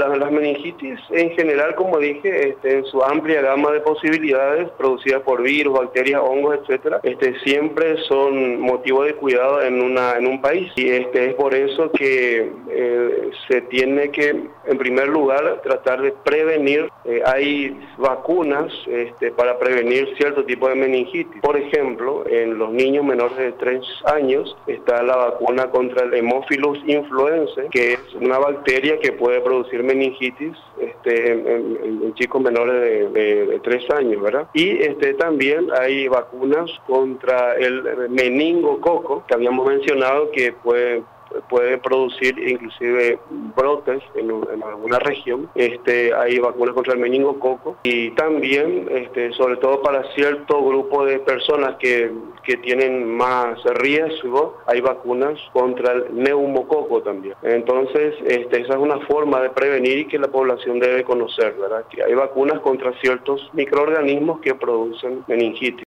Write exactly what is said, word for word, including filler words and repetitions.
las, las meningitis en general, como dije, este, en su amplia gama de posibilidades, producidas por virus, bacterias, hongos, etcétera, este, siempre son motivo de cuidado en, una, en un país. Y este, es por eso que eh, se tiene que, en primer lugar, tratar de prevenir. Eh, hay vacunas este, para prevenir cierto tipo de meningitis. Por ejemplo, en los niños menores de tres años está la vacuna contra el Haemophilus influenzae, que es una bacteria que puede producir meningitis este, en, en, en chicos menores de, de, de tres años, ¿verdad? Y este, también hay vacunas contra el meningococo, que habíamos mencionado que puede puede producir inclusive brotes en, en alguna región. Este, hay vacunas contra el meningococo y también, este, sobre todo para cierto grupo de personas que, que tienen más riesgo, hay vacunas contra el neumococo también. Entonces, este, esa es una forma de prevenir y que la población debe conocer, ¿verdad? Que hay vacunas contra ciertos microorganismos que producen meningitis.